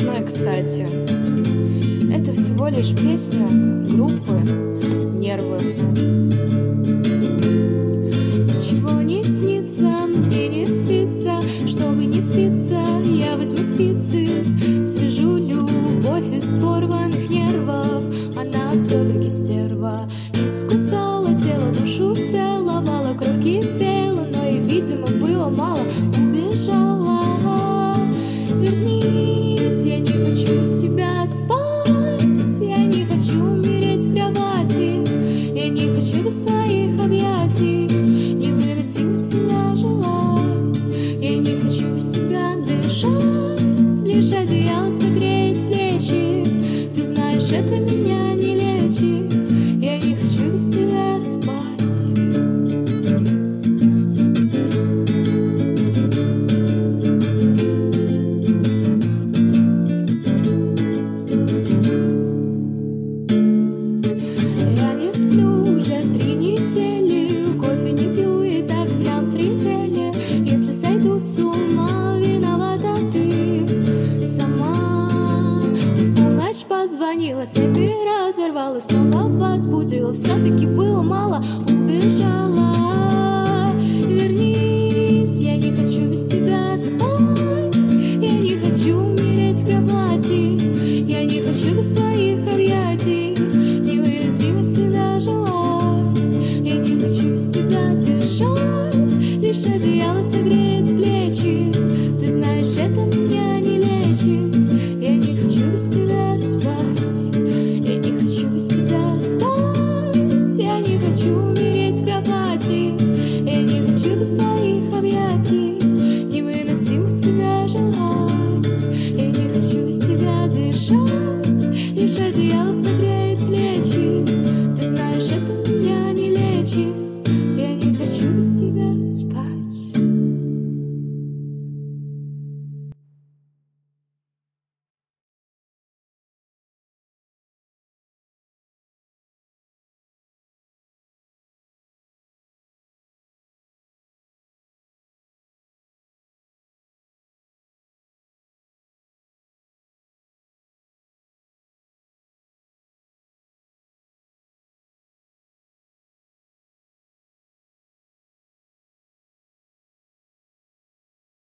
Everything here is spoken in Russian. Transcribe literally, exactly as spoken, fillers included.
смешной, кстати. Это всего лишь песня группы «Нервы». Ничего не снится, мне не спится, чтобы не спиться, я возьму спицы, свяжу любовь из порванных нервов. Она все-таки стерва, искусала тело, душу целовала, кровь кипела, но ей, видимо, было мало. Убежала, вернись, я не хочу без тебя спать, я не хочу умереть в кровати, я не хочу без твоих объятий, невыносимо тебя желать, я не хочу без тебя дышать, лишь одеяло согреет плечи, ты знаешь, это меня не лечит, я не хочу без тебя спать. Я не сплю уже три недели, кофе не пью и так на пределе, если сойду с ума, виновата ты сама. В полночь позвонила, цепи разорвала, снова возбудила, все-таки было мало. Убежала, вернись, я не хочу без тебя спать, я не хочу умереть в кровати, я не хочу без твоих объятий,